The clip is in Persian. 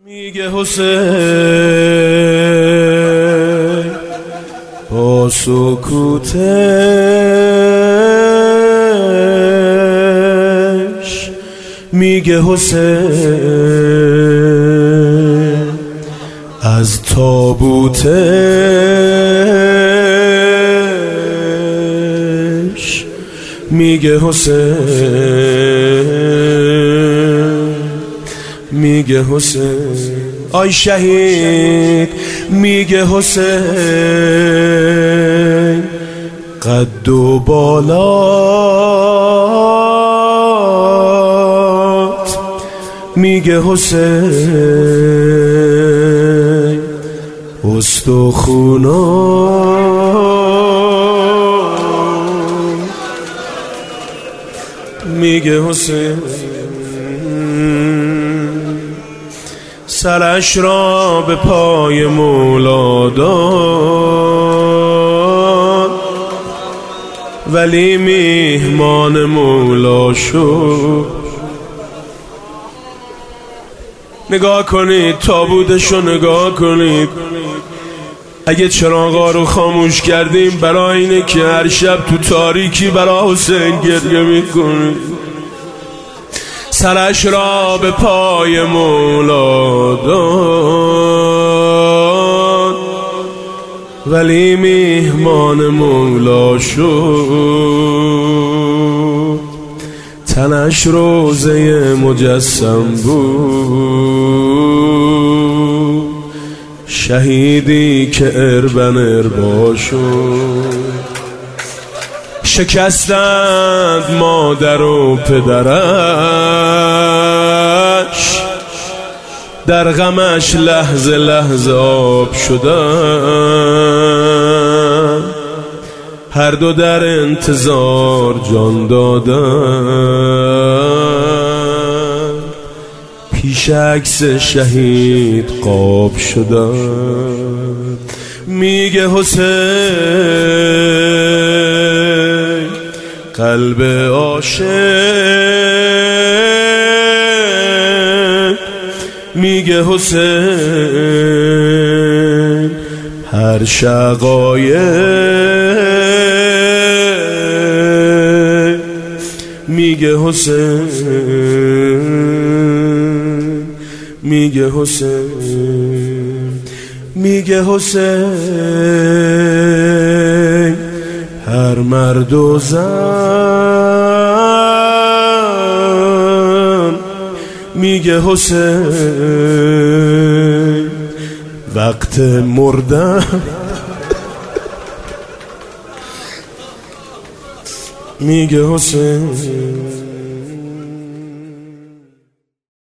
میگه حسین با سکوتش، میگه حسین از تابوتش، میگه حسین، میگه حسین آی شهید، میگه حسین قد و بالات، میگه حسین استخونات، میگه حسین سرش را به پای مولا داد، ولی میهمان مولا شد. نگاه کنید تابوتشو، نگاه کنید. اگه چراغا رو خاموش کردیم برای اینه که هر شب تو تاریکی برای حسین گریه میکنید. سرش را به پای مولا داد، ولی میهمان مولا شد. تنش روزه مجسم بود، شهیدی که اربن اربا شد. شکستند مادر و پدرش، در غمش لحظه لحظه آب شدن. هر دو در انتظار جان دادن، پیش عکس شهید قاب شدن. میگه حسین قلب عاشق، میگه حسین هر شقایق، میگه حسین، میگه حسین، میگه حسین هر مرد و زن، میگه حسین وقت مردن، میگه حسین.